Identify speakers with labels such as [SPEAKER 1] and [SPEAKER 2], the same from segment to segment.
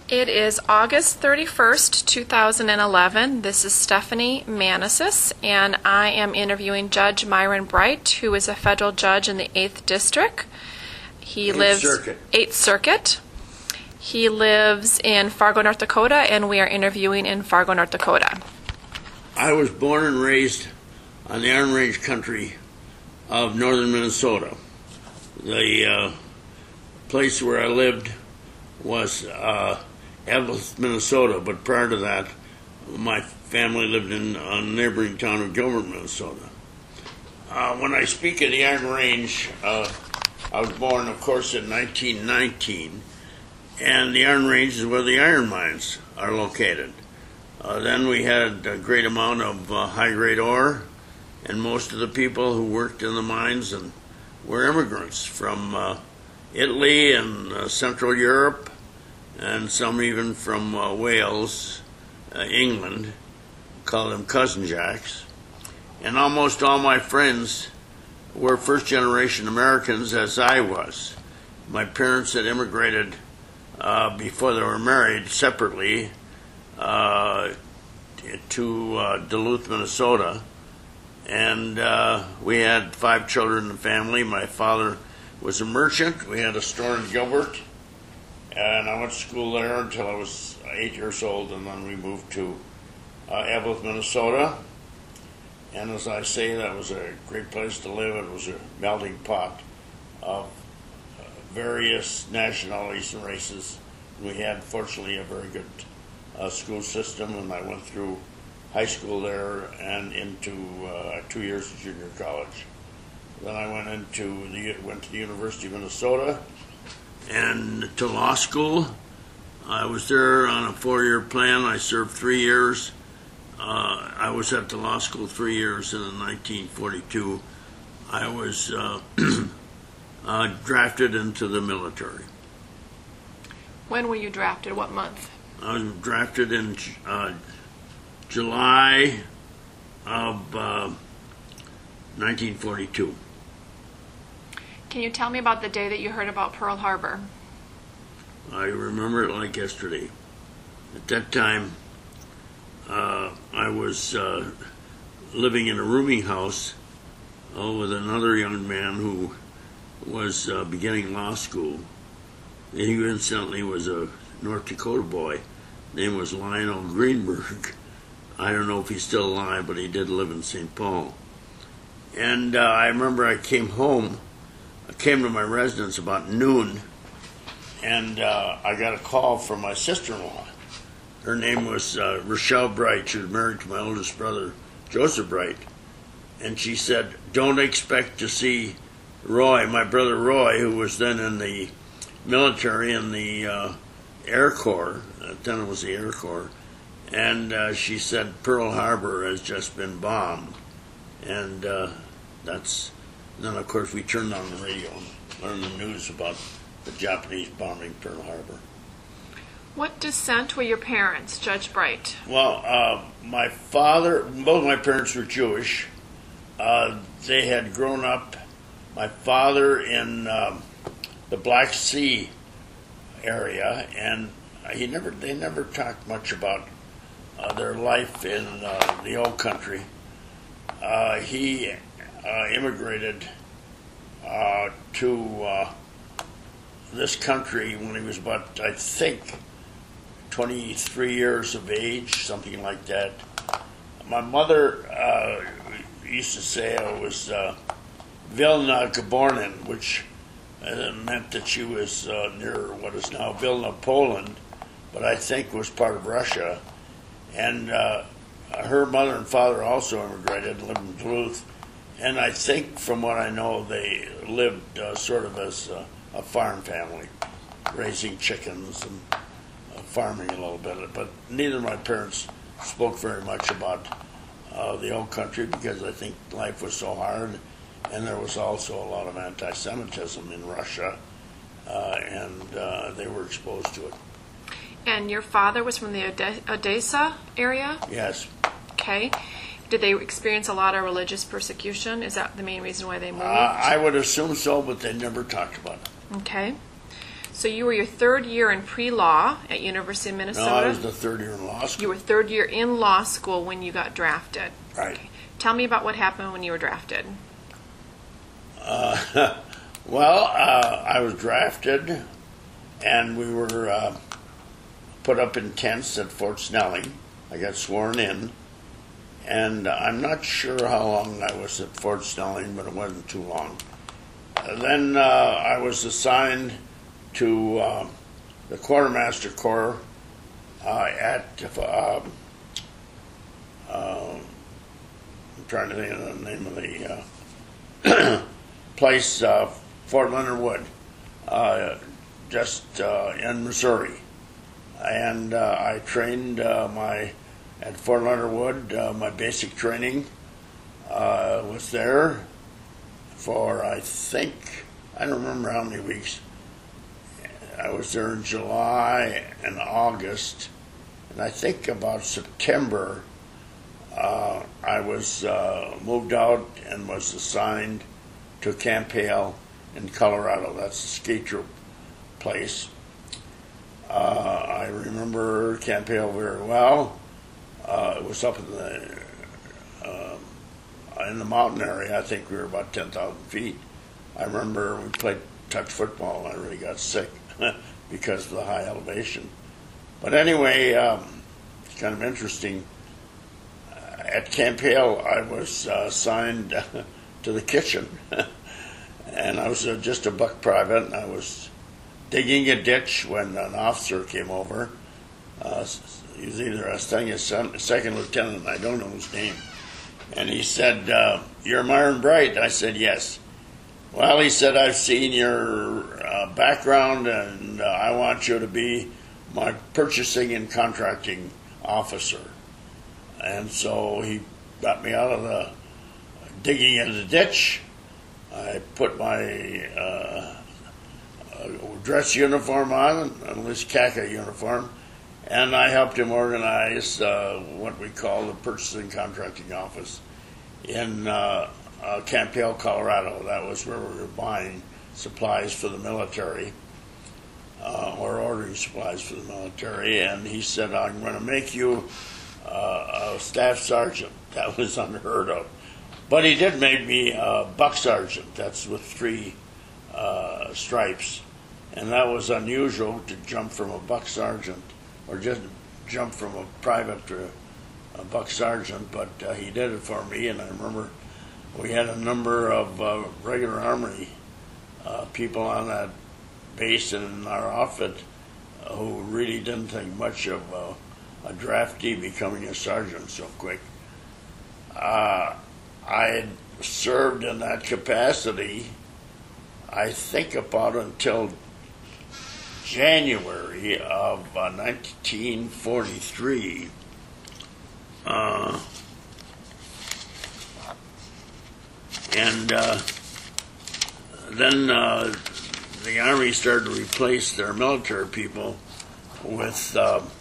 [SPEAKER 1] It is August 31st, 2011. This is Stephanie Manasis, and I am interviewing Judge Myron Bright, who is a federal judge in the 8th District. He lives 8th Circuit. He lives in Fargo, North Dakota, and we are interviewing in Fargo, North Dakota.
[SPEAKER 2] I was born and raised on the Iron Range country of northern Minnesota. The place where I lived was Eveleth, Minnesota, but prior to that, my family lived in a neighboring town of Gilbert, Minnesota. When I speak of the Iron Range, I was born, of course, in 1919, and the Iron Range is where the iron mines are located. Then we had a great amount of high-grade ore, and most of the people who worked in the mines and were immigrants from Italy and Central Europe, and some even from Wales, England, call them cousin jacks. And almost all my friends were first-generation Americans, as I was. My parents had immigrated before they were married separately to Duluth, Minnesota, and we had 5 children in the family. My father was a merchant. We had a store in Gilbert, and I went to school there until I was 8 years old, and then we moved to Eveleth, Minnesota. And as I say, that was a great place to live. It was a melting pot of various nationalities and races. We had, fortunately, a very good school system, and I went through high school there and into 2 years of junior college. Then I went to the University of Minnesota and to law school. I was there on a 4-year plan. I served 3 years. I was at the law school 3 years, and in 1942 I was drafted into the military.
[SPEAKER 1] When were you drafted? What month?
[SPEAKER 2] I was drafted in July of 1942.
[SPEAKER 1] Can you tell me about the day that you heard about Pearl Harbor?
[SPEAKER 2] I remember it like yesterday. At that time, I was living in a rooming house with another young man who was beginning law school. He incidentally was a North Dakota boy. His name was Lionel Greenberg. I don't know if he's still alive, but he did live in St. Paul. And I remember I came home. I came to my residence about noon, and I got a call from my sister-in-law. Her name was Rochelle Bright. She was married to my oldest brother, Joseph Bright. And she said, "Don't expect to see Roy," my brother Roy, who was then in the military in the Air Corps. Then it was the Air Corps. And she said, "Pearl Harbor has just been bombed." And then, of course, we turned on the radio and learned the news about the Japanese bombing Pearl Harbor.
[SPEAKER 1] What descent were your parents, Judge Bright?
[SPEAKER 2] Well, both my parents were Jewish. They had grown up, my father in the Black Sea area, and they never talked much about their life in the old country. He immigrated to this country when he was about, I think, 23 years of age, something like that. My mother used to say I was Vilna Gebornen, which meant that she was near what is now Vilna, Poland, but I think was part of Russia. And her mother and father also immigrated and lived in Duluth. And I think, from what I know, they lived sort of as a farm family, raising chickens and farming a little bit. But neither of my parents spoke very much about the old country because I think life was so hard, and there was also a lot of anti-Semitism in Russia, and they were exposed to it.
[SPEAKER 1] And your father was from the Odessa area?
[SPEAKER 2] Yes.
[SPEAKER 1] Okay. Did they experience a lot of religious persecution? Is that the main reason why they moved?
[SPEAKER 2] I would assume so, but they never talked about it.
[SPEAKER 1] Okay. So you were your third year in pre-law at University of Minnesota?
[SPEAKER 2] No, I was the third year in law school.
[SPEAKER 1] You were third year in law school when you got drafted.
[SPEAKER 2] Right.
[SPEAKER 1] Okay. Tell me about what happened when you were drafted.
[SPEAKER 2] Well, I was drafted, and we were put up in tents at Fort Snelling. I got sworn in, and I'm not sure how long I was at Fort Snelling, but it wasn't too long. Then I was assigned to the Quartermaster Corps at, I'm trying to think of the name of the place, Fort Leonard Wood, just in Missouri. And I trained at Fort Leonard Wood, my basic training was there for, I don't remember how many weeks. I was there in July and August, and I think about September, I was moved out and was assigned to Camp Hale in Colorado. That's the ski troop place. I remember Camp Hale very well. It was up in the mountain area. I think we were about 10,000 feet. I remember we played touch football, and I really got sick because of the high elevation. But anyway, it's kind of interesting. At Camp Hale, I was assigned to the kitchen, and I was just a buck private, and I was digging a ditch when an officer came over. He was either a second lieutenant, I don't know his name, and he said, "You're Myron Bright?" I said, "Yes." "Well," he said, "I've seen your background, and I want you to be my purchasing and contracting officer." And so he got me out of the digging in the ditch. I put my dress uniform on, at least khaki uniform, and I helped him organize what we call the purchasing contracting office in Camp Hale, Colorado. That was where we were buying supplies for the military, or ordering supplies for the military. And he said, "I'm going to make you a staff sergeant." That was unheard of. But he did make me a buck sergeant. That's with 3 stripes. And that was unusual to jump from a buck sergeant, or just jump from a private to a buck sergeant. But he did it for me, and I remember we had a number of regular Army people on that base and in our outfit who really didn't think much of a draftee becoming a sergeant so quick. I had served in that capacity, I think, about until January of 1943. And then the Army started to replace their military people with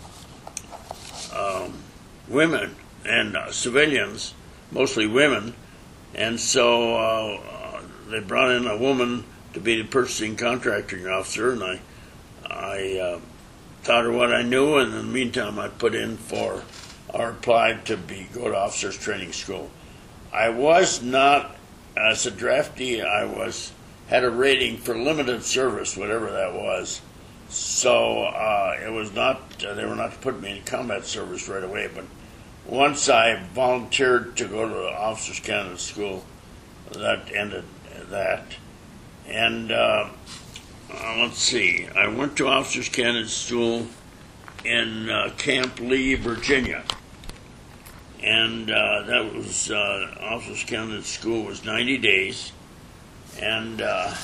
[SPEAKER 2] women and civilians, mostly women, and so they brought in a woman to be the purchasing contracting officer, and I taught her what I knew, and in the meantime I put in for, or applied to go to officers training school. I was not, as a draftee, had a rating for limited service, whatever that was. So it was not, they were not to put me in combat service right away, but once I volunteered to go to the Officers Candidate School, that ended that. And let's see, I went to Officers Candidate School in Camp Lee, Virginia. And that was, Officers Candidate School was 90 days. And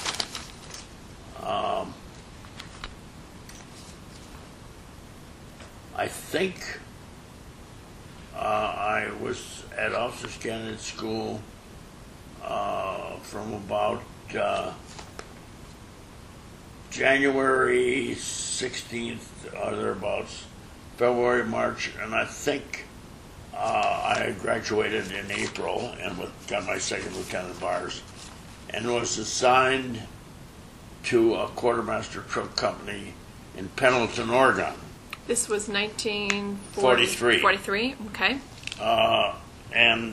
[SPEAKER 2] I think I was at Officers Candidate School from about January 16th or thereabouts, February, March, and I think I graduated in April and got my second lieutenant bars, and was assigned to a quartermaster truck company in Pendleton, Oregon.
[SPEAKER 1] This was 1943. 43, okay.
[SPEAKER 2] And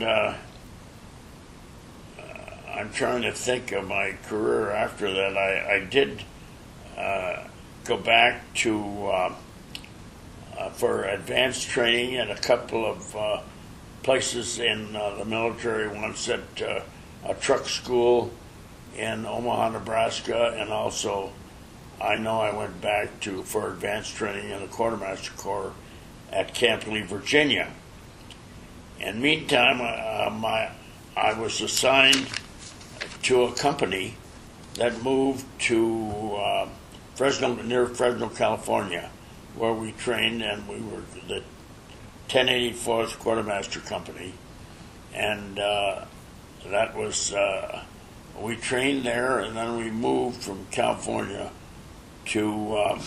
[SPEAKER 2] I'm trying to think of my career after that. I did go back to for advanced training at a couple of places in the military, once at a truck school in Omaha, Nebraska, and also I know I went back for advanced training in the Quartermaster Corps at Camp Lee, Virginia. And meantime, I was assigned to a company that moved to near Fresno, California, where we trained, and we were the 1084th Quartermaster Company, and that was we trained there, and then we moved from California to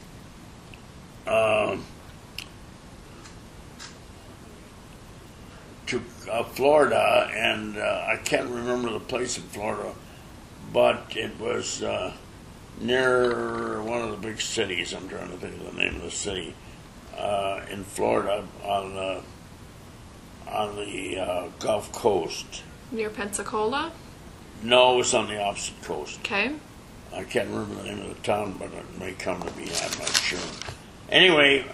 [SPEAKER 2] Florida, and I can't remember the place in Florida, but it was near one of the big cities. I'm trying to think of the name of the city in Florida on the Gulf Coast.
[SPEAKER 1] Near Pensacola?
[SPEAKER 2] No, it was on the opposite coast.
[SPEAKER 1] Okay.
[SPEAKER 2] I can't remember the name of the town, but it may come to me. I'm not sure. Anyway,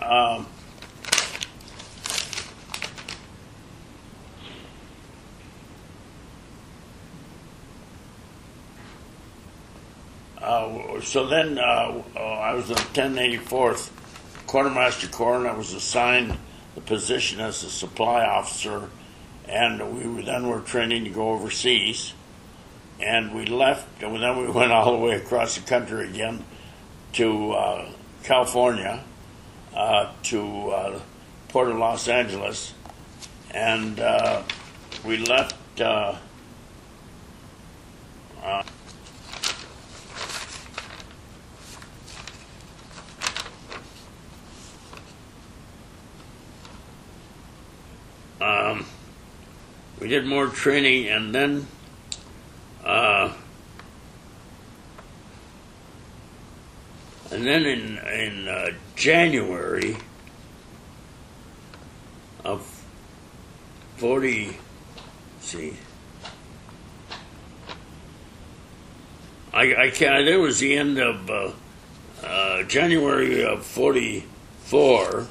[SPEAKER 2] so then I was in the 1084th Quartermaster Corps, and I was assigned the position as a supply officer, and we then were training to go overseas. And we left, and then we went all the way across the country again to California, to Port of Los Angeles, and we left we did more training, and then in January of 40, I can't. It was the end of January of 44,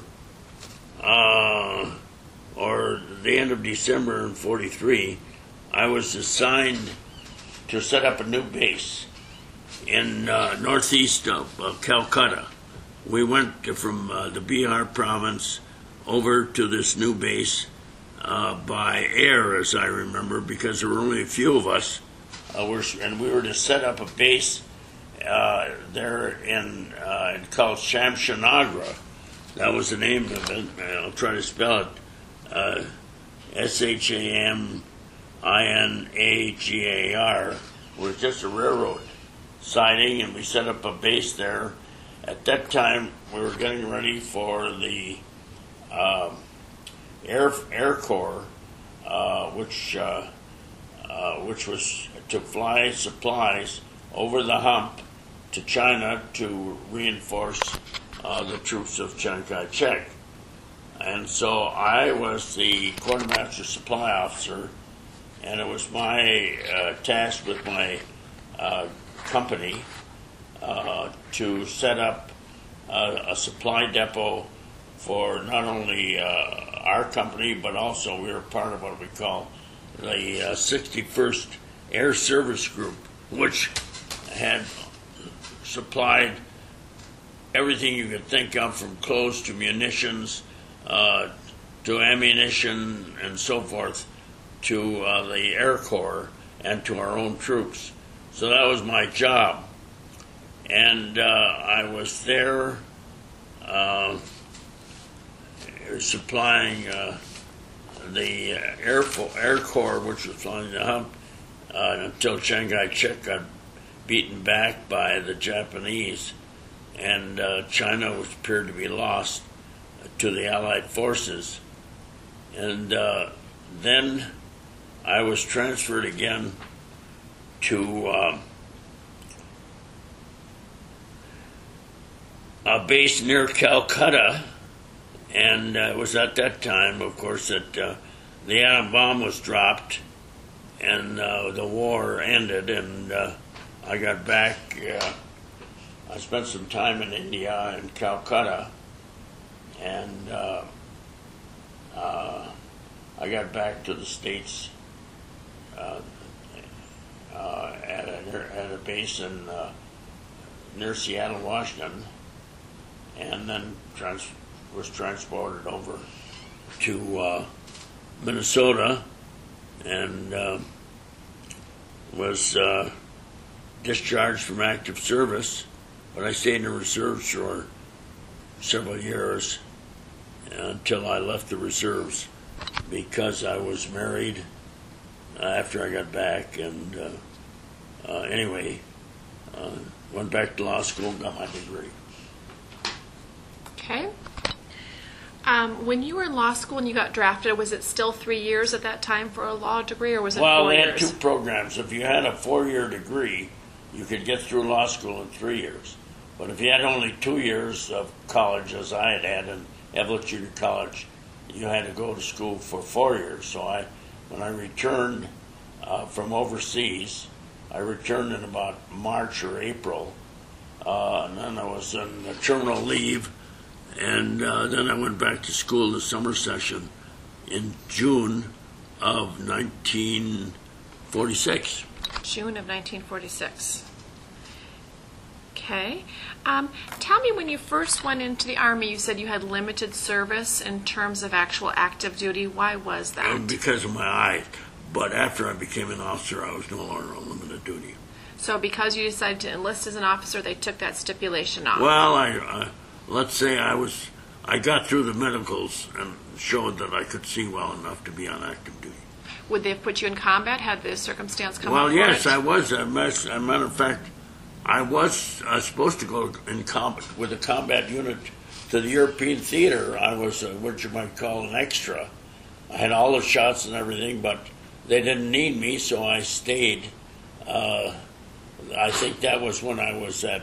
[SPEAKER 2] or the end of December in 43. I was assigned to set up a new base in northeast of Calcutta. We went from the Bihar province over to this new base by air, as I remember, because there were only a few of us, and we were to set up a base there in called Shamshanagra. That was the name of it. I'll try to spell it. Shaminagar was just a railroad siding, and we set up a base there. At that time, we were getting ready for the Air Corps, which was to fly supplies over the hump to China to reinforce the troops of Chiang Kai-shek. And so I was the quartermaster supply officer, and it was my task with my company to set up a supply depot for not only our company, but also we were part of what we call the 61st Air Service Group, which had supplied everything you could think of, from clothes to munitions to ammunition and so forth, to the Air Corps and to our own troops. So that was my job. And I was there supplying the Air Corps, which was flying the hump, until Chiang Kai-shek got beaten back by the Japanese, and China appeared to be lost to the Allied forces. And then I was transferred again to a base near Calcutta, and it was at that time, of course, that the atom bomb was dropped, and the war ended, and I got back. I spent some time in India, in Calcutta, and I got back to the States at a base in near Seattle, Washington, and then was transported over to Minnesota, and was discharged from active service. But I stayed in the reserves for several years until I left the reserves because I was married after I got back, and anyway, went back to law school and got my degree.
[SPEAKER 1] Okay. When you were in law school and you got drafted, was it still 3 years at that time for a law degree, or was it 4 years?
[SPEAKER 2] Well, they had two programs. If you had a 4-year degree, you could get through law school in 3 years. But if you had only 2 years of college, as I had in Evelyn Junior College, you had to go to school for 4 years. So when I returned from overseas, I returned in about March or April, and then I was on terminal leave, and then I went back to school the summer session in June of 1946.
[SPEAKER 1] June of 1946. Okay. Tell me, when you first went into the Army, you said you had limited service in terms of actual active duty. Why was that?
[SPEAKER 2] Because of my eyes. But after I became an officer, I was no longer on limited duty.
[SPEAKER 1] So because you decided to enlist as an officer, they took that stipulation off?
[SPEAKER 2] Well, let's say I got through the medicals and showed that I could see well enough to be on active duty.
[SPEAKER 1] Would they have put you in combat had the circumstance come up?
[SPEAKER 2] Well, yes, I was. As a matter of fact, I was supposed to go in combat with a combat unit to the European theater. I was what you might call an extra. I had all the shots and everything, but they didn't need me, so I stayed. I think that was when I was at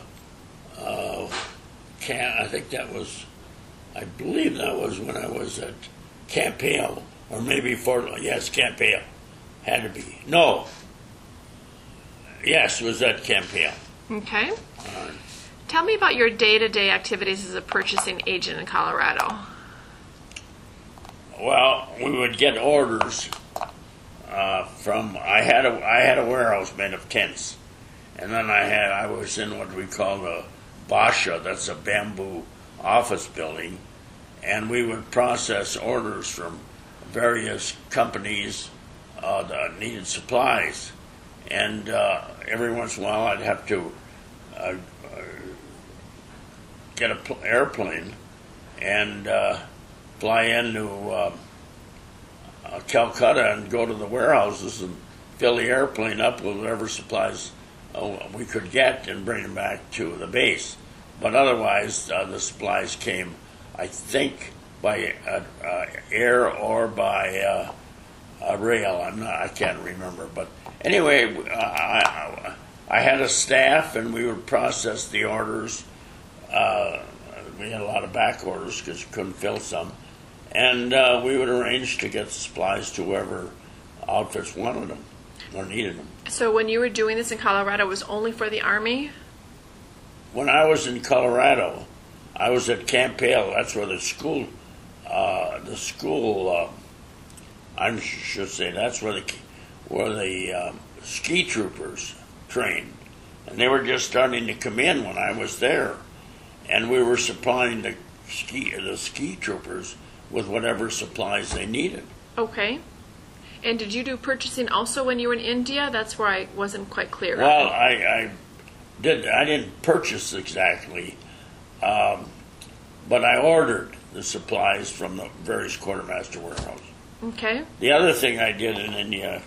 [SPEAKER 2] I believe that was when I was at Camp Hale, or maybe Camp Hale. Had to be. No. Yes, it was at Camp Hale.
[SPEAKER 1] Okay. Tell me about your day-to-day activities as a purchasing agent in Colorado.
[SPEAKER 2] Well, we would get orders from. I had a warehouse made of tents, and then I was in what we call the Basha. That's a bamboo office building, and we would process orders from various companies that needed supplies. And every once in a while, I'd have to get an airplane and fly into Calcutta and go to the warehouses and fill the airplane up with whatever supplies we could get and bring them back to the base. But otherwise, the supplies came, I think, by air or by rail. I can't remember, but anyway, I had a staff, and we would process the orders. We had a lot of back orders because you couldn't fill some, and we would arrange to get the supplies to whoever outfits wanted them or needed them.
[SPEAKER 1] So when you were doing this in Colorado, it was only for the Army?
[SPEAKER 2] When I was in Colorado, I was at Camp Hale. That's where the school. I should say that's where the ski troopers trained, and they were just starting to come in when I was there, and we were supplying the ski troopers with whatever supplies they needed.
[SPEAKER 1] Okay. And did you do purchasing also when you were in India? That's where I wasn't quite clear.
[SPEAKER 2] Well, I didn't purchase exactly, but I ordered the supplies from the various quartermaster warehouses.
[SPEAKER 1] Okay.
[SPEAKER 2] The other thing I did in India,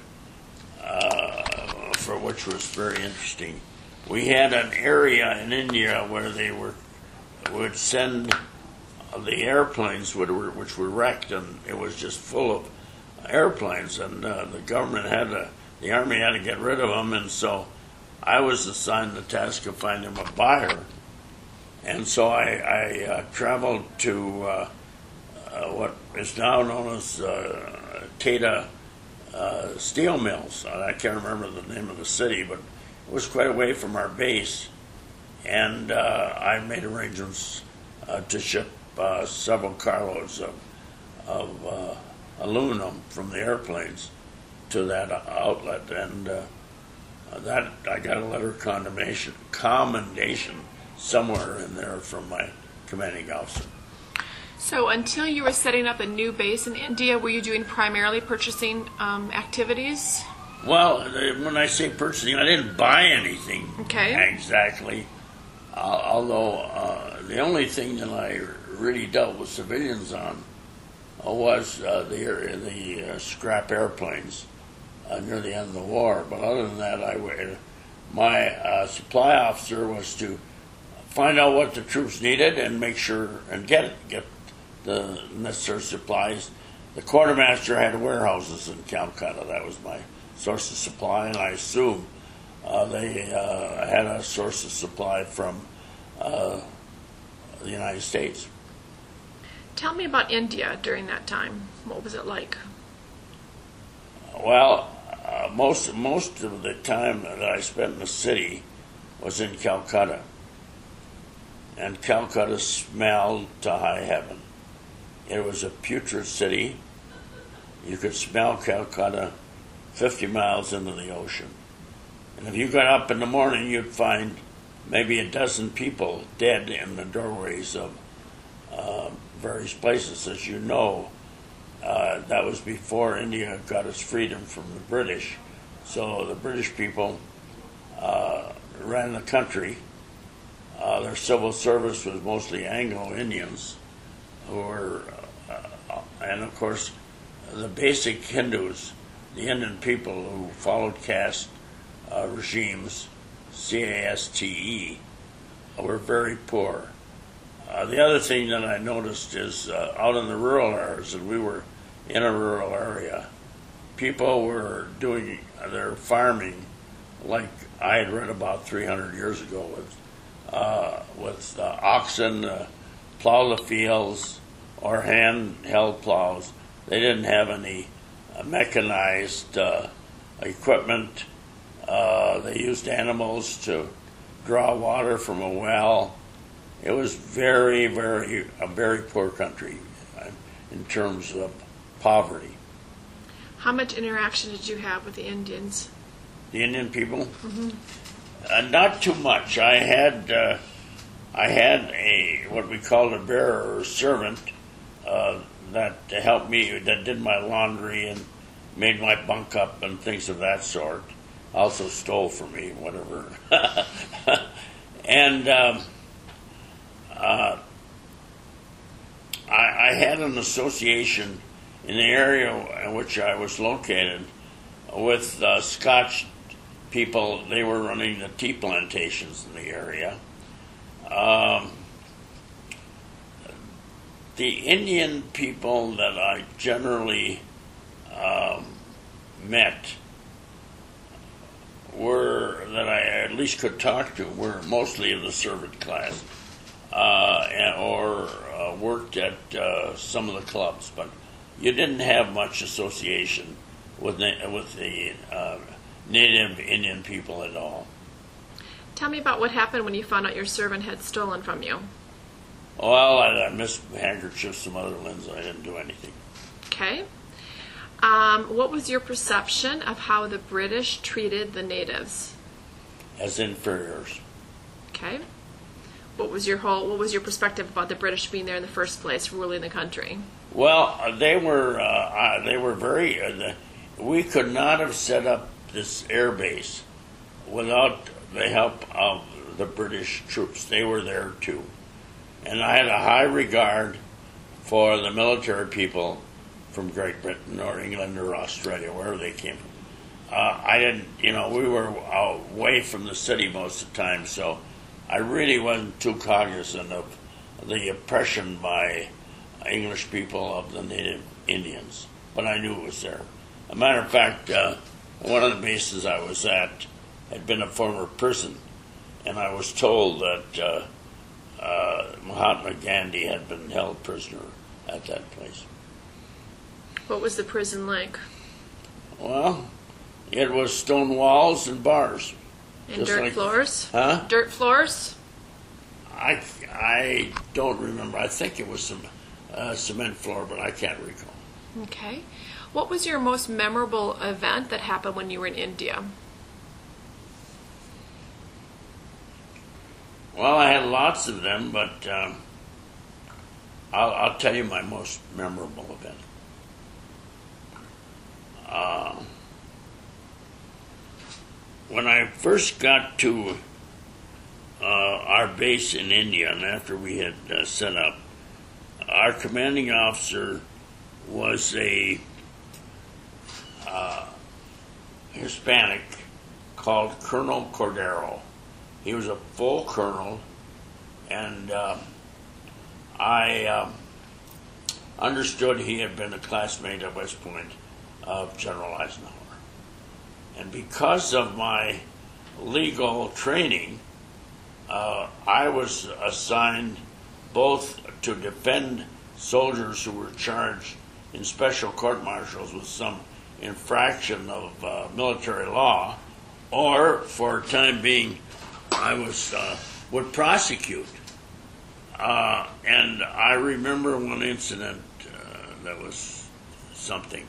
[SPEAKER 2] for which was very interesting, we had an area in India where they would send the airplanes which were wrecked, and it was just full of airplanes, and the Army had to get rid of them, and so I was assigned the task of finding a buyer And so I traveled to what is now known as Tata Steel Mills. I can't remember the name of the city, but it was quite away from our base. And I made arrangements to ship several carloads of aluminum from the airplanes to that outlet, and that I got a letter of commendation somewhere in there from my commanding officer.
[SPEAKER 1] So until you were setting up a new base in India, were you doing primarily purchasing activities?
[SPEAKER 2] Well, when I say purchasing, I didn't buy anything exactly. Although the only thing that I really dealt with civilians on was the scrap airplanes near the end of the war. But other than that, my supply officer was to find out what the troops needed and make sure and get the necessary supplies. The quartermaster had warehouses in Calcutta. That was my source of supply, and I assume they had a source of supply from the United States.
[SPEAKER 1] Tell me about India during that time. What was it like?
[SPEAKER 2] Well, most of the time that I spent in the city was in Calcutta, and Calcutta smelled to high heaven. It was a putrid city. You could smell Calcutta 50 miles into the ocean. And if you got up in the morning, you'd find maybe a dozen people dead in the doorways of various places. As you know, that was before India got its freedom from the British. So the British people ran the country. Their civil service was mostly Anglo-Indians, who were, and of course, the basic Hindus, the Indian people who followed caste regimes, CASTE, were very poor. The other thing that I noticed is out in the rural areas, and we were in a rural area, people were doing their farming like I had read about 300 years ago with oxen plow the fields or hand-held plows. They didn't have any mechanized equipment. They used animals to draw water from a well. It was a very poor country in terms of poverty.
[SPEAKER 1] How much interaction did you have with the Indians?
[SPEAKER 2] The Indian people?
[SPEAKER 1] Mm-hmm.
[SPEAKER 2] Not too much. I had a what we called a bearer or servant that helped me, that did my laundry and made my bunk up and things of that sort. Also stole from me, whatever. And I had an association in the area in which I was located with Scotch people. They were running the tea plantations in the area. The Indian people that I generally met that I at least could talk to were mostly of the servant class, or worked at some of the clubs, but you didn't have much association with the native Indian people at all.
[SPEAKER 1] Tell me about what happened when you found out your servant had stolen from you.
[SPEAKER 2] Well, I missed handkerchiefs and other linens. I didn't do anything.
[SPEAKER 1] Okay. What was your perception of how the British treated the natives?
[SPEAKER 2] As inferiors.
[SPEAKER 1] Okay. What was your perspective about the British being there in the first place, ruling the country?
[SPEAKER 2] Well, they were very. We could not have set up this air base without the help of the British troops. They were there too, and I had a high regard for the military people from Great Britain or England or Australia, wherever they came from. I didn't, we were away from the city most of the time, so I really wasn't too cognizant of the oppression by English people of the native Indians, but I knew it was there. As a matter of fact, one of the bases I was at had been a former prison, and I was told that Mahatma Gandhi had been held prisoner at that place.
[SPEAKER 1] What was the prison like?
[SPEAKER 2] Well, it was stone walls and bars.
[SPEAKER 1] And dirt floors?
[SPEAKER 2] Huh?
[SPEAKER 1] Dirt floors?
[SPEAKER 2] I don't remember. I think it was some cement floor, but I can't recall.
[SPEAKER 1] Okay. What was your most memorable event that happened when you were in India?
[SPEAKER 2] Well, I had lots of them, but I'll tell you my most memorable event. When I first got to our base in India, and after we had set up, our commanding officer was a Hispanic called Colonel Cordero. He was a full colonel, and I understood he had been a classmate at West Point of General Eisenhower. And because of my legal training, I was assigned both to defend soldiers who were charged in special court-martials with some infraction of military law, or for a time being, I would prosecute. And I remember one incident that was something.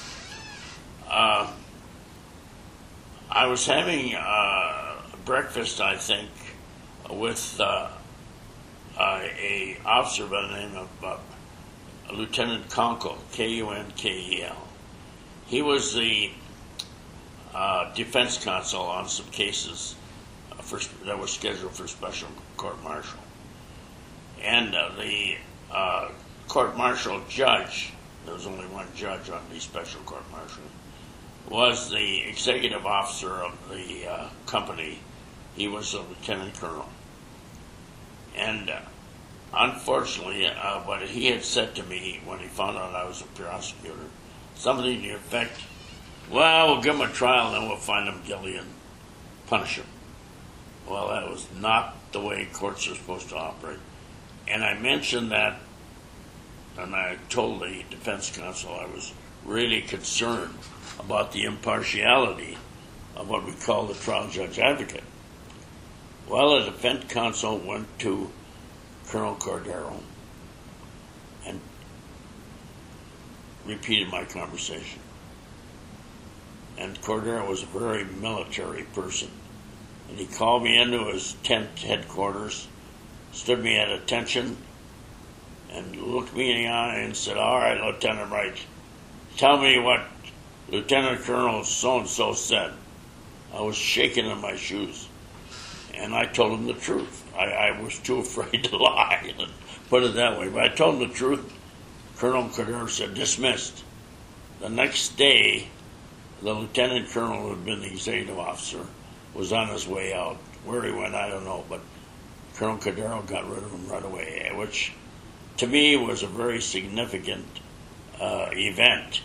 [SPEAKER 2] I was having breakfast, I think, with a officer by the name of Lieutenant Kunkel, Kunkel. He was the defense counsel on some cases that were scheduled for special court-martial. And the court-martial judge, there was only one judge on the special court-martial, was the executive officer of the company. He was a lieutenant colonel. And unfortunately, what he had said to me when he found out I was a prosecutor, something to the effect, well, we'll give him a trial and then we'll find him guilty and punish him. Well, that was not the way courts are supposed to operate. And I mentioned that, and I told the defense counsel I was really concerned about the impartiality of what we call the trial judge advocate. Well, the defense counsel went to Colonel Cordero and repeated my conversation. And Cordero was a very military person. And he called me into his tent headquarters, stood me at attention, and looked me in the eye and said, "All right, Lieutenant Wright, tell me what Lieutenant Colonel so-and-so said." I was shaking in my shoes. And I told him the truth. I was too afraid to lie, put it that way. But I told him the truth. Colonel Cordero said, "Dismissed." The next day, the lieutenant colonel who had been the executive officer was on his way out. Where he went, I don't know. But Colonel Cordero got rid of him right away, which to me was a very significant event.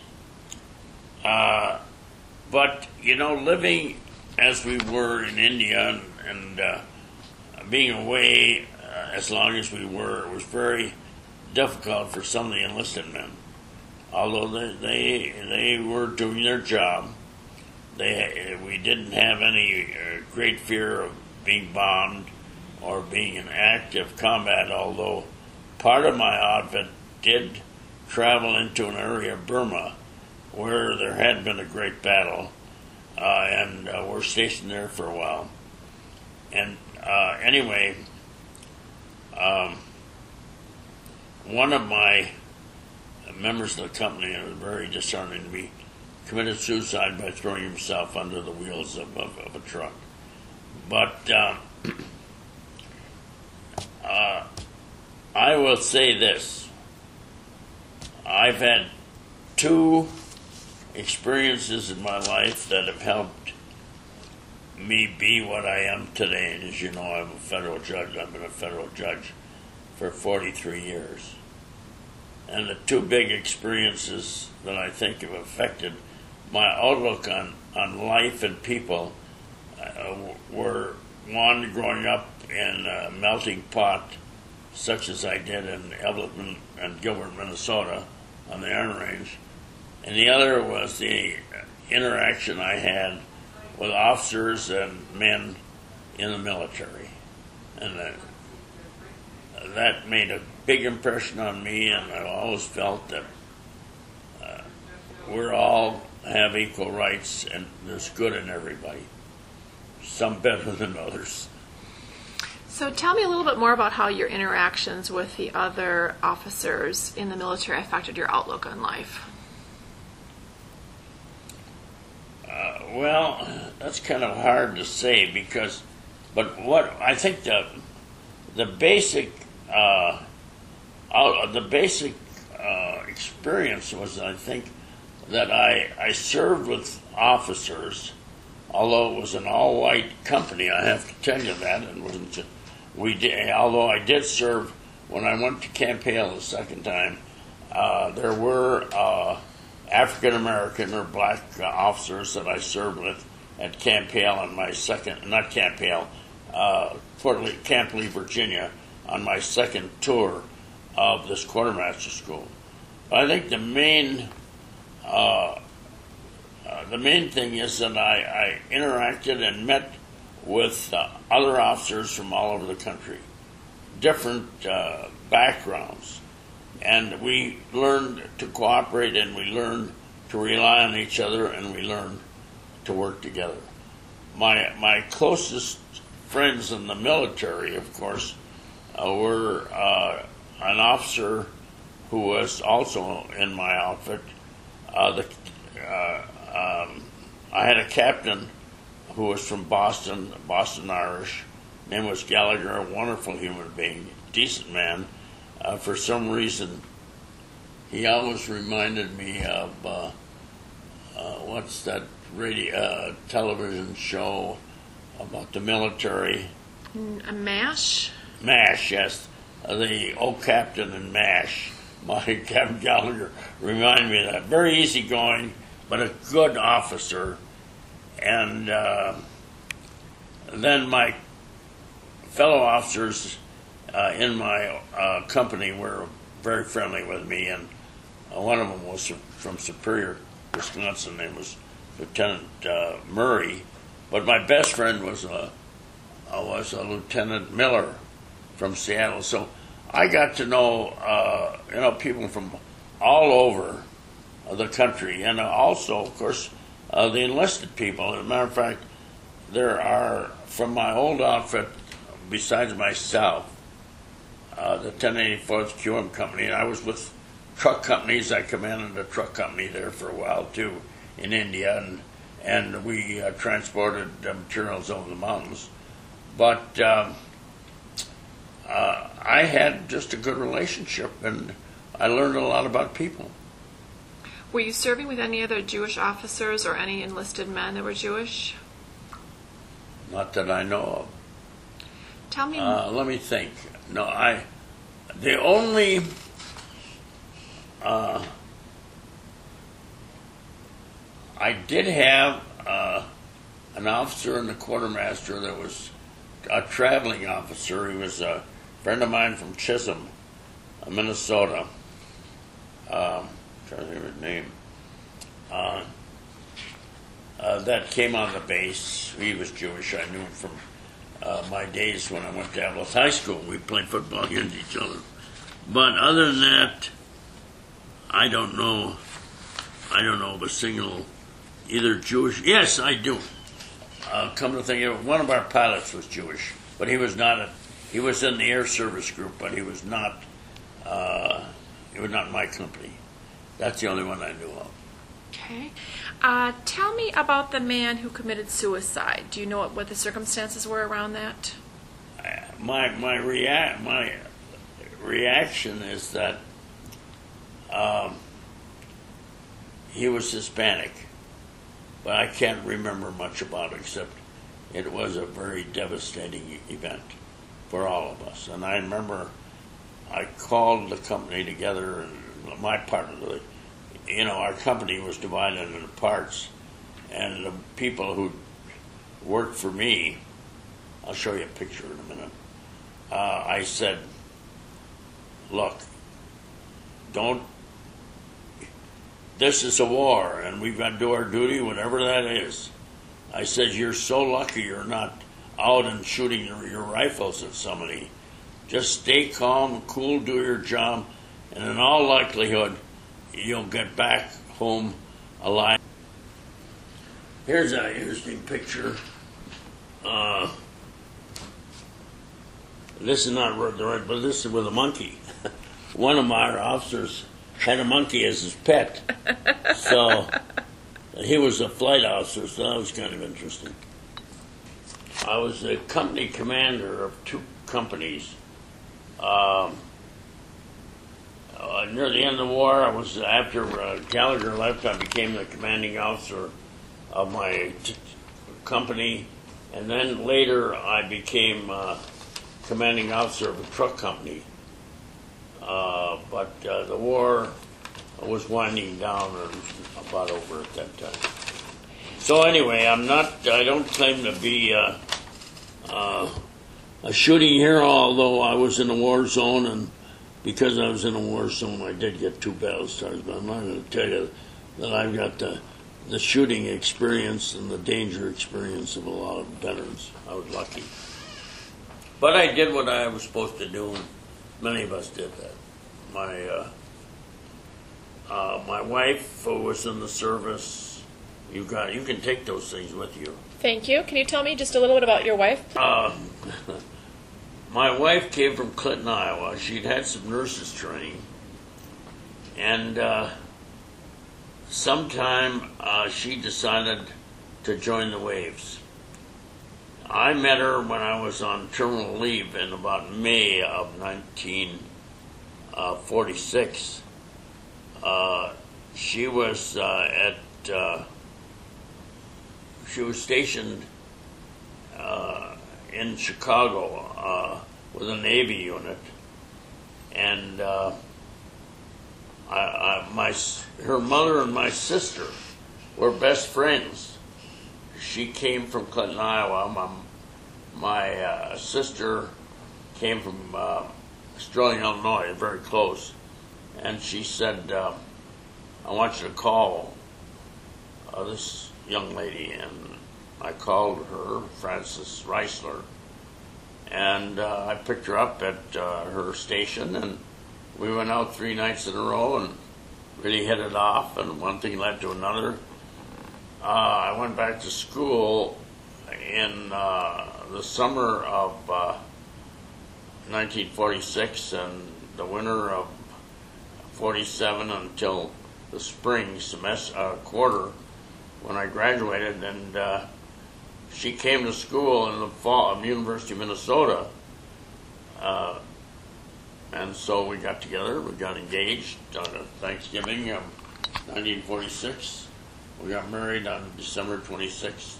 [SPEAKER 2] But, living as we were in India and being away as long as we were, it was very difficult for some of the enlisted men. Although they were doing their job, we didn't have any great fear of being bombed or being in active combat, although part of my outfit did travel into an area of Burma where there had been a great battle, and we're stationed there for a while. And anyway, one of my members of the company, it was very disheartening to me, committed suicide by throwing himself under the wheels of a truck. But I will say this. I've had two experiences in my life that have helped me be what I am today. And as you know, I'm a federal judge. I've been a federal judge for 43 years. And the two big experiences that I think have affected my outlook on life and people were, one, growing up in a melting pot such as I did in Evelyn and Gilbert, Minnesota, on the Iron Range, and the other was the interaction I had with officers and men in the military. And that made a big impression on me, and I always felt that we're all have equal rights, and there's good in everybody, some better than others.
[SPEAKER 1] So tell me a little bit more about how your interactions with the other officers in the military affected your outlook on life.
[SPEAKER 2] Well, that's kind of hard to say but what I think the basic experience was, I think, that I served with officers, although it was an all-white company. I have to tell you that, and although I did serve when I went to Camp Hale the second time, there were African American or black officers that I served with at Camp Hale on my second, not Camp Hale, Camp Lee, Virginia, on my second tour of this quartermaster school. I think the main thing is that I interacted and met with other officers from all over the country, different backgrounds, and we learned to cooperate, and we learned to rely on each other, and we learned to work together. My closest friends in the military, of course, were an officer who was also in my outfit. I had a captain who was from Boston Irish. Name was Gallagher, a wonderful human being, decent man. For some reason, he always reminded me of what's that television show about the military?
[SPEAKER 1] MASH?
[SPEAKER 2] MASH, yes. The old captain in MASH, my Captain Gallagher, reminded me of that. Very easygoing, but a good officer. And then my fellow officers in my company were very friendly with me, and one of them was from Superior, Wisconsin. Name was Lieutenant Murray, but my best friend was a Lieutenant Miller from Seattle. So I got to know people from all over the country, and also, of course, the enlisted people. As a matter of fact, there are, from my old outfit, besides myself, the 1084th QM Company, and I was with truck companies. I commanded a truck company there for a while, too, in India, and we transported materials over the mountains. But I had just a good relationship, and I learned a lot about people.
[SPEAKER 1] Were you serving with any other Jewish officers or any enlisted men that were Jewish?
[SPEAKER 2] Not that I know of.
[SPEAKER 1] Tell me.
[SPEAKER 2] Let me think. No, the only I did have an officer in the quartermaster that was a traveling officer. He was a friend of mine from Chisholm, Minnesota. Trying to think of his name. That came on the base. He was Jewish. I knew him from my days when I went to Atlas High School. We played football against each other. But other than that, I don't know of a single either Jewish. Yes, I do. Come to think of it, one of our pilots was Jewish, but he was not. He was in the Air Service group, but he was not. He was not in my company. That's the only one I knew of.
[SPEAKER 1] Okay. Tell me about the man who committed suicide. Do you know what the circumstances were around that?
[SPEAKER 2] My reaction is that he was Hispanic, but I can't remember much about it except it was a very devastating event for all of us. And I remember I called the company together, and my part of the, our company was divided into parts, and the people who worked for me, I'll show you a picture in a minute. I said, look, don't, this is a war, and we've got to do our duty, whatever that is. I said, you're so lucky you're not out and shooting your rifles at somebody. Just stay calm, cool, do your job, and in all likelihood, you'll get back home alive. Here's an interesting picture. This is not right, but this is with a monkey. One of my officers had a monkey as his pet. So he was a flight officer, so that was kind of interesting. I was a company commander of 2 companies. Near the end of the war, I was after Gallagher left, I became the commanding officer of my company, and then later I became commanding officer of a truck company. But the war was winding down and about over at that time. So anyway, I don't claim to be a shooting hero, although I was in a war zone, and because I was in a war zone, I did get 2 battle stars, but I'm not going to tell you that I've got the shooting experience and the danger experience of a lot of veterans. I was lucky. But I did what I was supposed to do, and many of us did that. My wife who was in the service, you can take those things with you.
[SPEAKER 1] Thank you. Can you tell me just a little bit about your wife?
[SPEAKER 2] My wife came from Clinton, Iowa. She'd had some nurses training, and sometime she decided to join the Waves. I met her when I was on terminal leave in about May of 1946. She was stationed in Chicago with a Navy unit, and her mother and my sister were best friends. She came from Clinton, Iowa. My sister came from Sterling, Illinois, very close, and she said, I want you to call this young lady, and I called her, Frances Reisler, and I picked her up at her station, and we went out 3 nights in a row and really hit it off, and one thing led to another. I went back to school in the summer of 1946 and the winter of 47 until the spring quarter when I graduated, and she came to school in the fall of the University of Minnesota, and so we got together, we got engaged on Thanksgiving of 1946. We got married on December 26,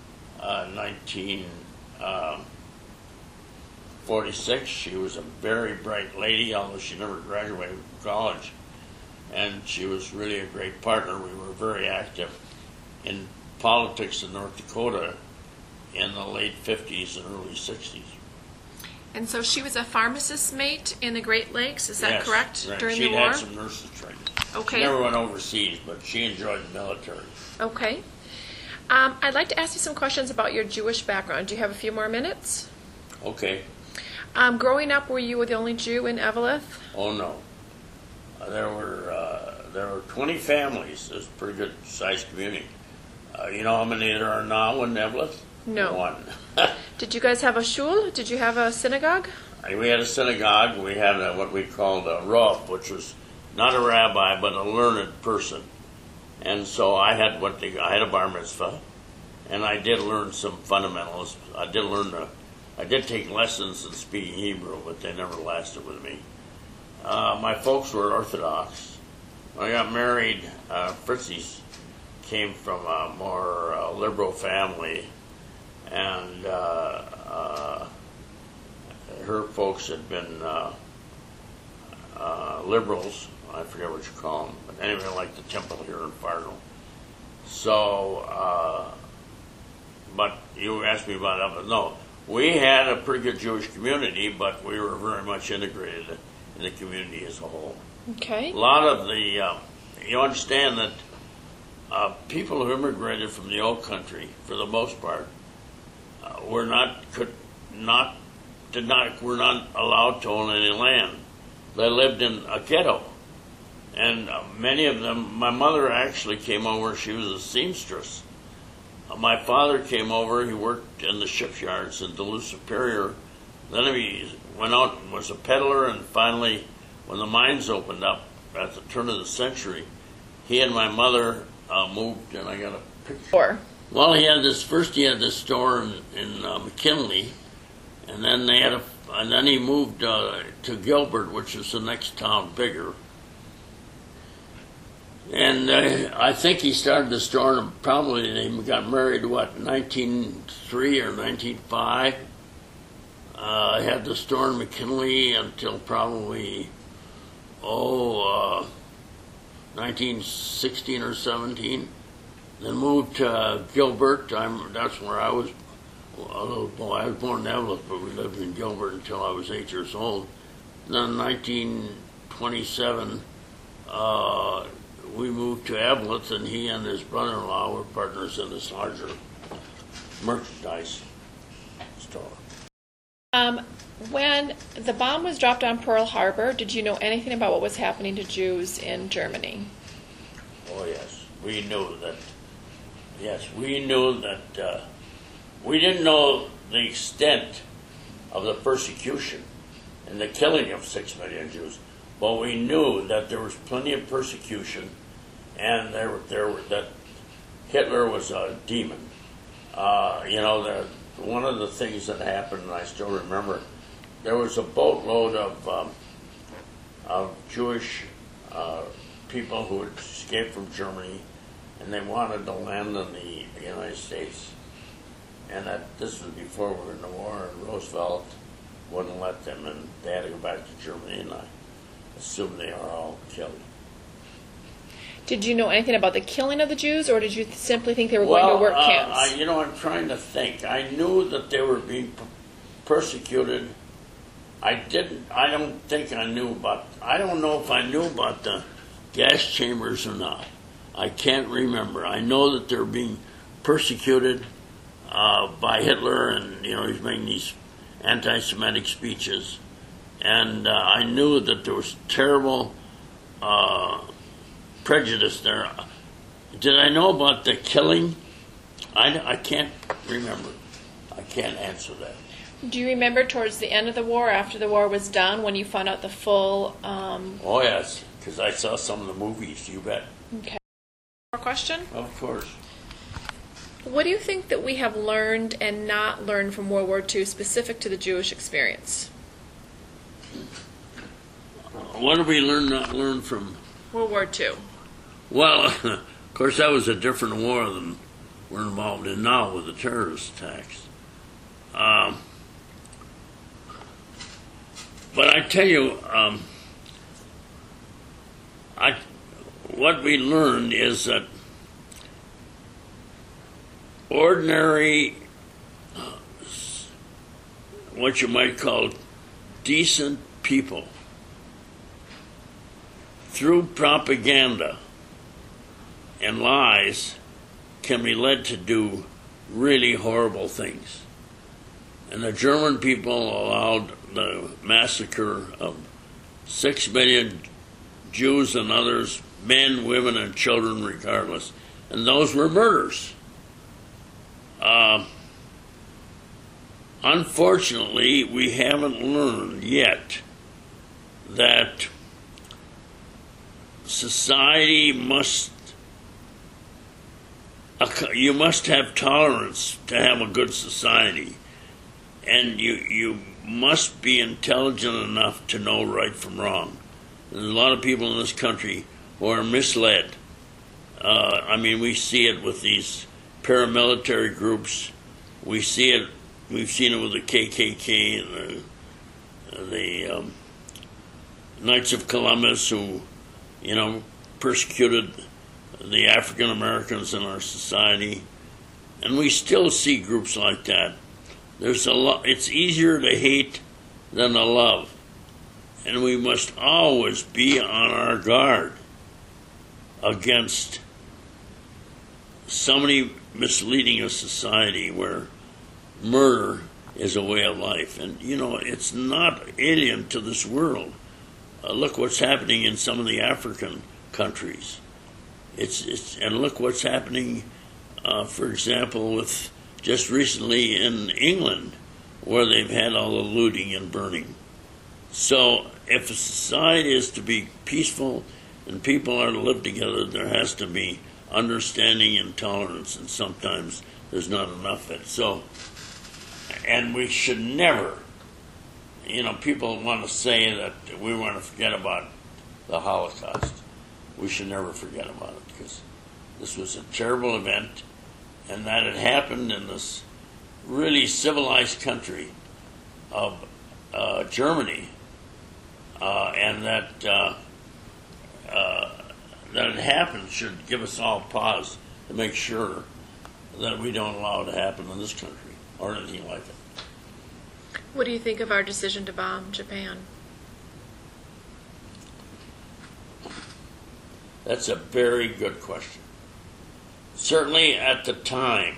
[SPEAKER 2] 1946. She was a very bright lady, although she never graduated from college. And she was really a great partner. We were very active in politics in North Dakota in the late 50s and early 60s.
[SPEAKER 1] And so she was a pharmacist mate in the Great Lakes, is that
[SPEAKER 2] Yes,
[SPEAKER 1] correct?
[SPEAKER 2] right.
[SPEAKER 1] During
[SPEAKER 2] She'd
[SPEAKER 1] the war?
[SPEAKER 2] had some nurses training.
[SPEAKER 1] Okay.
[SPEAKER 2] She never went overseas, but she enjoyed the military.
[SPEAKER 1] Okay. I'd like to ask you some questions about your Jewish background. Do you have a few more minutes?
[SPEAKER 2] Okay.
[SPEAKER 1] Growing up, were you the only Jew in Eveleth?
[SPEAKER 2] Oh no. There were 20 families. It was a pretty good sized community. You know how many there are now in Eveleth?
[SPEAKER 1] No.
[SPEAKER 2] 1.
[SPEAKER 1] Did you guys have a shul? Did you have a synagogue?
[SPEAKER 2] We had a synagogue. We had what we called a rav, which was not a rabbi but a learned person. And so I had I had a bar mitzvah, and I did learn some fundamentals. I did take lessons in speaking Hebrew, but they never lasted with me. My folks were Orthodox. When I got married, Fritzie came from a more liberal family, and her folks had been liberals. I forget what you call them, but anyway, like the temple here in Fargo. So, but you asked me about that. No, we had a pretty good Jewish community, but we were very much integrated in the community as a whole.
[SPEAKER 1] Okay.
[SPEAKER 2] A lot of the, you understand that people who immigrated from the old country, for the most part, were not allowed to own any land. They lived in a ghetto, and many of them. My mother actually came over. She was a seamstress. My father came over. He worked in the shipyards in Duluth Superior. Then he went out and was a peddler, and finally, when the mines opened up at the turn of the century, he and my mother moved, and I got a picture. Well, he had this store in McKinley, and then he moved to Gilbert, which is the next town bigger. And I think he started the store, and probably they got married, 1903 or 1905. I had the store in McKinley until probably, 1916 or 17. Then moved to Gilbert. That's where I was a little boy. I was born in Evelyn, but we lived in Gilbert until I was 8 years old. Then in 1927, we moved to Evelyn, and he and his brother-in-law were partners in this larger merchandise store.
[SPEAKER 1] When the bomb was dropped on Pearl Harbor, did you know anything about what was happening to Jews in Germany?
[SPEAKER 2] Oh, yes. We knew that. Yes, we knew that. We didn't know the extent of the persecution and the killing of 6 million Jews, but we knew that there was plenty of persecution, and that Hitler was a demon. One of the things that happened, and I still remember, there was a boatload of Jewish people who had escaped from Germany, and they wanted to land in the United States. And this was before we were in the war, and Roosevelt wouldn't let them, and they had to go back to Germany, and I assume they are all killed.
[SPEAKER 1] Did you know anything about the killing of the Jews, or did you simply think they were going to work camps?
[SPEAKER 2] I'm trying to think. I knew that they were being persecuted. I don't think I knew about. I don't know if I knew about the gas chambers or not. I can't remember. I know that they're being persecuted by Hitler, and he's making these anti-Semitic speeches, and I knew that there was terrible prejudice there. Did I know about the killing? I can't remember. I can't answer that.
[SPEAKER 1] Do you remember towards the end of the war, after the war was done, when you found out the full...
[SPEAKER 2] Oh, yes, because I saw some of the movies, you bet.
[SPEAKER 1] Okay. More question?
[SPEAKER 2] Of course.
[SPEAKER 1] What do you think that we have learned and not learned from World War II specific to the Jewish experience?
[SPEAKER 2] What did we not learn from
[SPEAKER 1] World War II?
[SPEAKER 2] Well, of course, that was a different war than we're involved in now with the terrorist attacks. But I tell you, what we learned is that ordinary, what you might call decent people, through propaganda and lies, can be led to do really horrible things. And the German people allowed the massacre of 6 million Jews and others, men, women, and children regardless. And those were murders. Unfortunately, we haven't learned yet that society you must have tolerance to have a good society, and you must be intelligent enough to know right from wrong. There's a lot of people in this country who are misled. We see it with these paramilitary groups. We've seen it with the KKK and the Knights of Columbus, who persecuted the African Americans in our society, and we still see groups like that. There's a lot. It's easier to hate than to love, And we must always be on our guard against somebody misleading a society where murder is a way of life. And, it's not alien to this world. Look what's happening in some of the African countries. And look what's happening, for example, with just recently in England, where they've had all the looting and burning. So if a society is to be peaceful and people are to live together, there has to be understanding and tolerance, and sometimes there's not enough of it. So, and we should never, people want to say that we want to forget about the Holocaust. We should never forget about it, because this was a terrible event, and that it happened in this really civilized country of Germany, and that it happened should give us all pause to make sure that we don't allow it to happen in this country or anything like it.
[SPEAKER 1] What do you think of our decision to bomb Japan?
[SPEAKER 2] That's a very good question. Certainly at the time,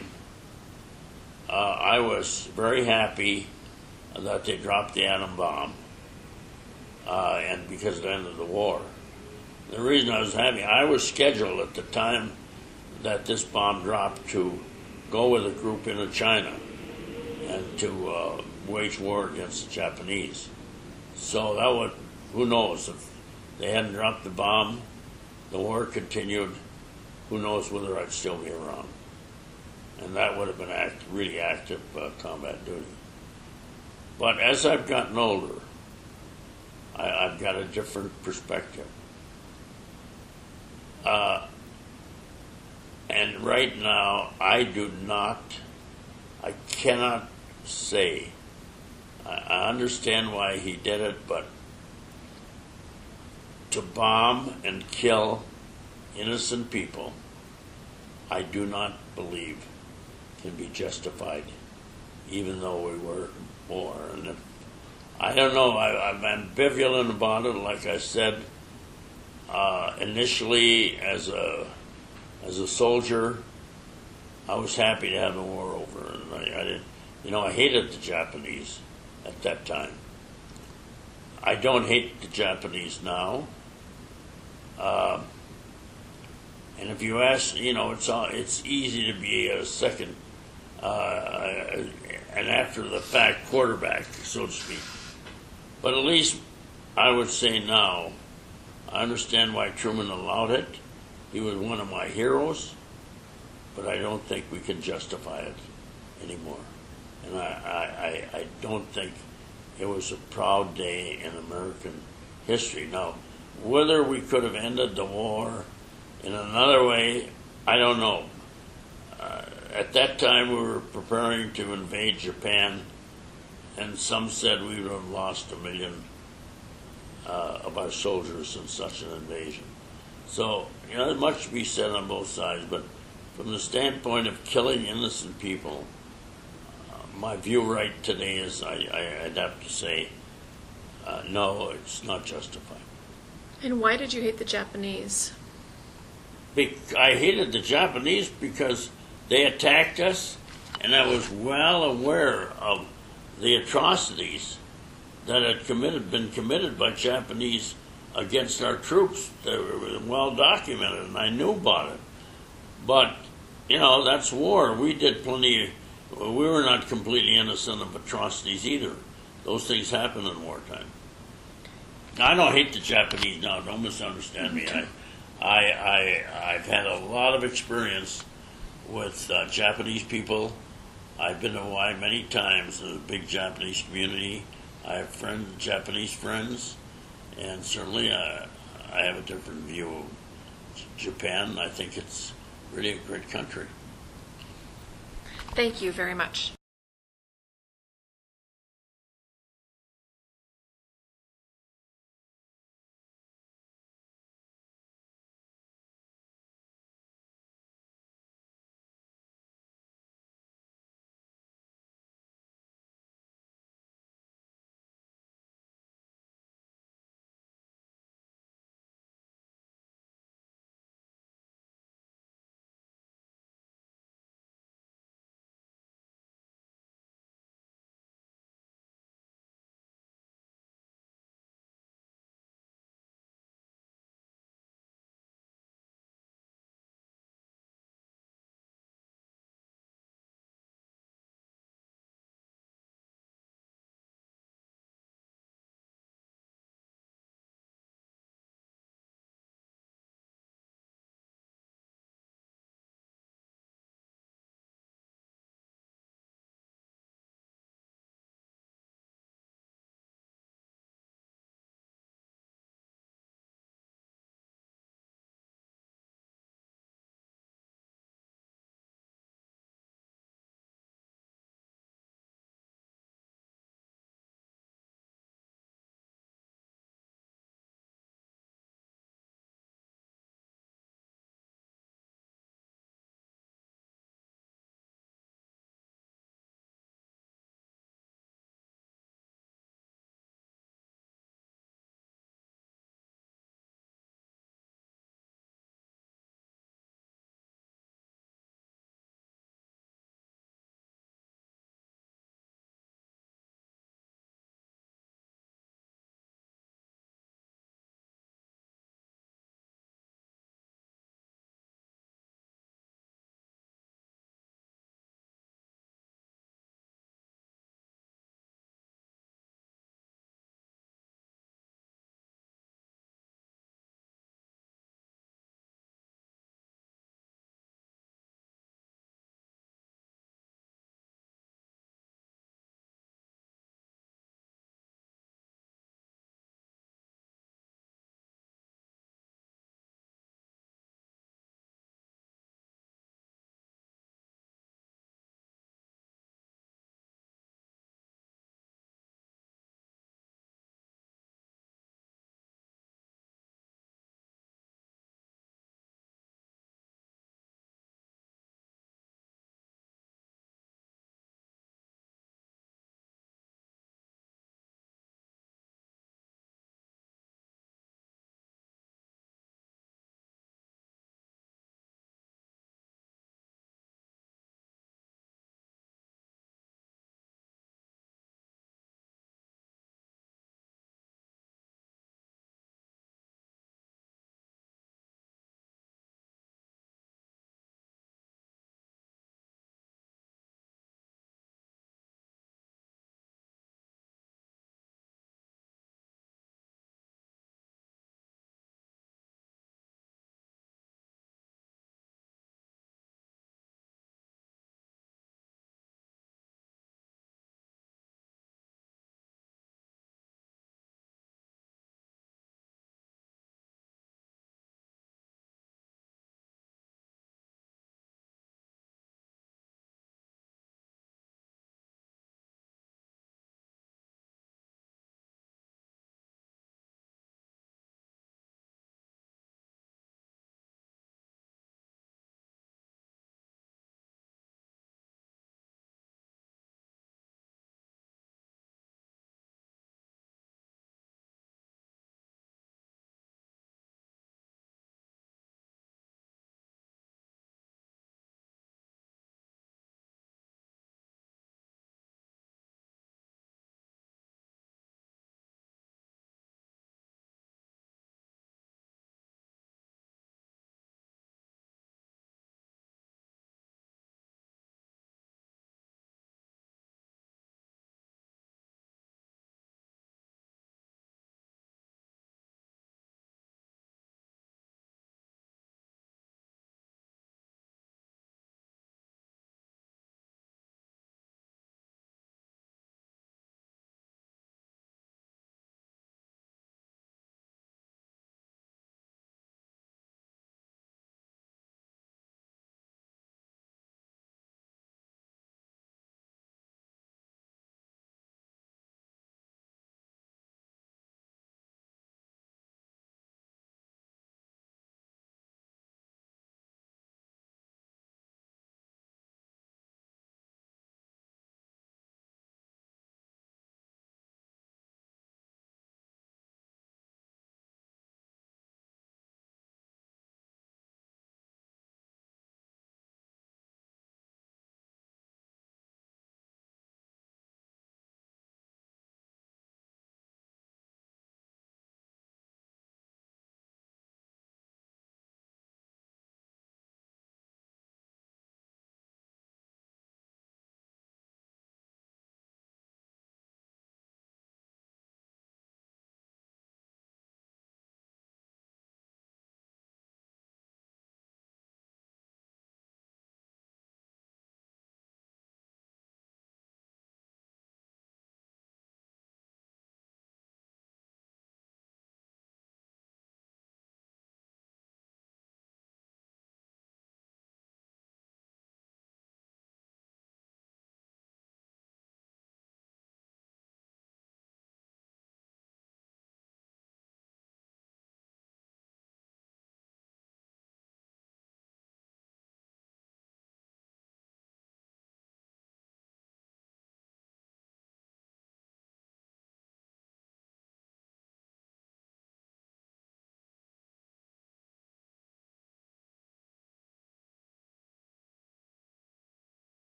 [SPEAKER 2] I was very happy that they dropped the atom bomb, and because of the end of the war. The reason I was happy, I was scheduled at the time that this bomb dropped to go with a group into China and to wage war against the Japanese. So that would, who knows, if they hadn't dropped the bomb, the war continued, who knows whether I'd still be around. And that would have been really active combat duty. But as I've gotten older, I've got a different perspective. And right now, I cannot say, I understand why he did it, but to bomb and kill innocent people, I do not believe can be justified, even though we were at war. And I don't know, I'm ambivalent about it. Like I said, initially as a soldier, I was happy to have the war over, and I didn't, I hated the Japanese at that time. I don't hate the Japanese now. And if you ask, it's easy to be a second, an after-the-fact quarterback, so to speak. But at least I would say now, I understand why Truman allowed it. He was one of my heroes, but I don't think we can justify it anymore. And I don't think it was a proud day in American history. Now, whether we could have ended the war in another way, I don't know. At that time, we were preparing to invade Japan, and some said we would have lost 1 million of our soldiers in such an invasion. So, there's much to be said on both sides, but from the standpoint of killing innocent people, my view right today is I'd have to say, no, it's not justified.
[SPEAKER 1] And why did you hate the Japanese?
[SPEAKER 2] I hated the Japanese because they attacked us, and I was well aware of the atrocities that had been committed by Japanese against our troops. They were well documented, and I knew about it. But, that's war. We did plenty. We were not completely innocent of atrocities either. Those things happen in wartime. I don't hate the Japanese now. Don't misunderstand me. I've had a lot of experience with Japanese people. I've been to Hawaii many times. There's a big Japanese community. I have Japanese friends, and certainly I have a different view of Japan. I think it's really a great country.
[SPEAKER 1] Thank you very much.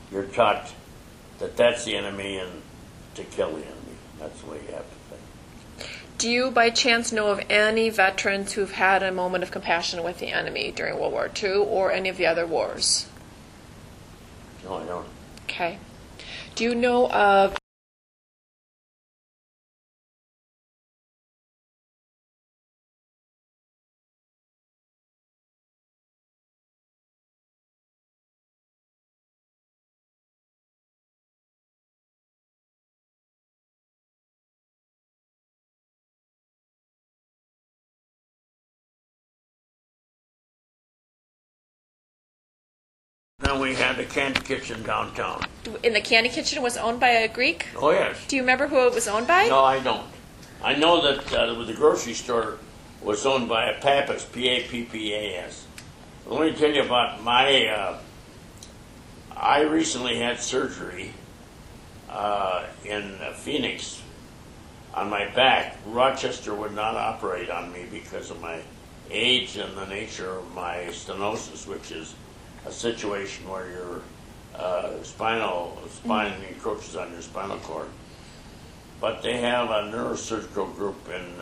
[SPEAKER 2] you're taught that that's the enemy and to kill the enemy. That's the way you have to think.
[SPEAKER 1] Do you, by chance, know of any veterans who've had a moment of compassion with the enemy during World War II or any of the other wars?
[SPEAKER 2] No, I don't.
[SPEAKER 1] Okay. Do you know of
[SPEAKER 2] Then we had the Candy Kitchen downtown.
[SPEAKER 1] in the Candy Kitchen was owned by a Greek?
[SPEAKER 2] Oh, yes.
[SPEAKER 1] Do you remember who it was owned by?
[SPEAKER 2] No, I don't. I know that the grocery store was owned by a Pappas, P-A-P-P-A-S. Let me tell you about my... I recently had surgery in Phoenix on my back. Rochester would not operate on me because of my age and the nature of my stenosis, which is a situation where your spine encroaches on your spinal cord. But they have a neurosurgical group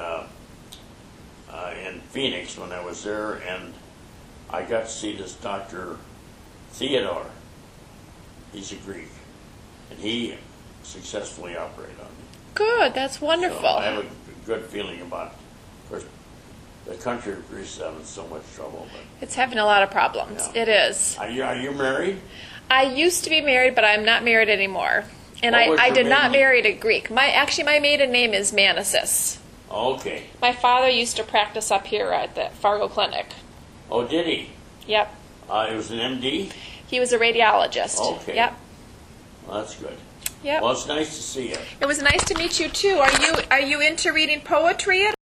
[SPEAKER 2] in Phoenix when I was there, and I got to see this Dr. Theodore. He's a Greek, and he successfully operated on me.
[SPEAKER 1] Good, that's wonderful.
[SPEAKER 2] So I have a good feeling about, of course, the country of Greece is having so much trouble. But
[SPEAKER 1] It's having a lot of problems.
[SPEAKER 2] Yeah.
[SPEAKER 1] It is.
[SPEAKER 2] are you married?
[SPEAKER 1] I used to be married, but I'm not married anymore. And
[SPEAKER 2] What was
[SPEAKER 1] I
[SPEAKER 2] your
[SPEAKER 1] did not
[SPEAKER 2] maiden name?
[SPEAKER 1] marry a Greek. My maiden name is Manasis.
[SPEAKER 2] Okay.
[SPEAKER 1] My father used to practice up here at the Fargo Clinic.
[SPEAKER 2] Oh, did he?
[SPEAKER 1] Yep.
[SPEAKER 2] It was an MD?
[SPEAKER 1] He was a radiologist.
[SPEAKER 2] Okay.
[SPEAKER 1] Yep.
[SPEAKER 2] Well, that's good.
[SPEAKER 1] Yep.
[SPEAKER 2] Well, it's nice to see you.
[SPEAKER 1] It was nice to meet you too. Are you into reading poetry at